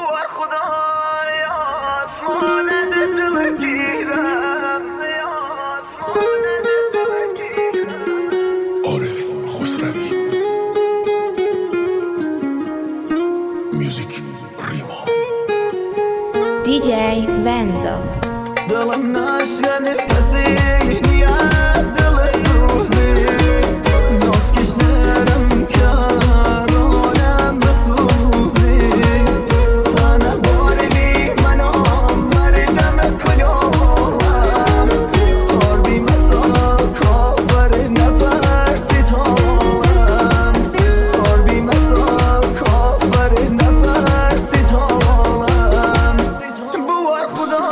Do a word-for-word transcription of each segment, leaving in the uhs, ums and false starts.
بوار خدای آسمان دل گیرم آسمان دل گیرم. عارف خسروی میوزیک ریما دی جی ونزو. دلم نشکنه کسی نیاد دل سوزی ناز کشنرم کرانم بسوزی تنه واربی منام مردم کلیوم کاربی مسا کافر نپرسی تالم کاربی مسا کافر نپرسی تالم بوار خدا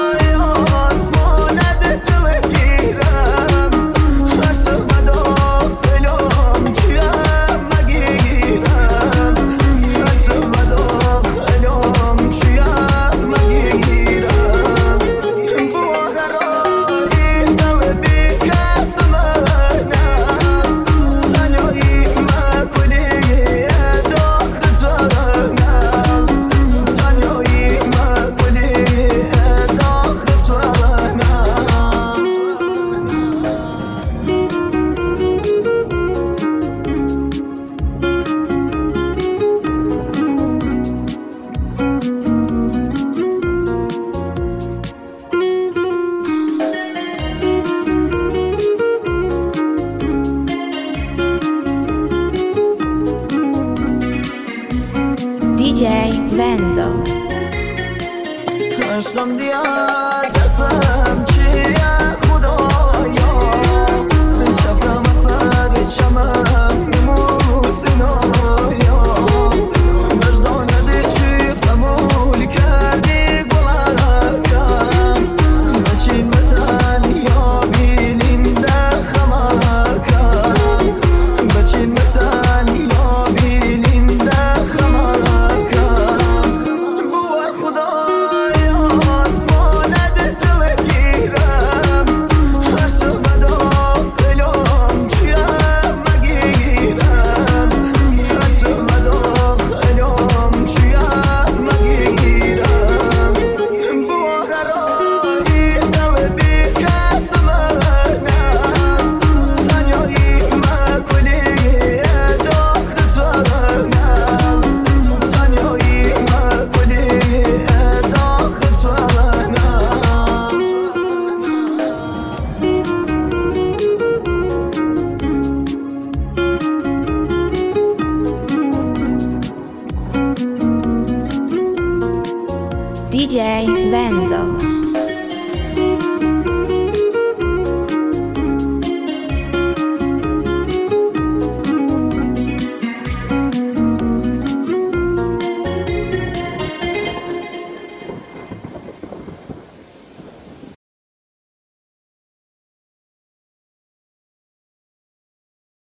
دی جی ونزو. عشقم دیار دستم چیه خدایا شبرم اثر شمم موسینایا وجدان بیچی قبول کردی گلارکم بچین متن یا بیلینده خمرکم بچین متن یا بیلینده خمرکم بوار خدا دی جی ونزو.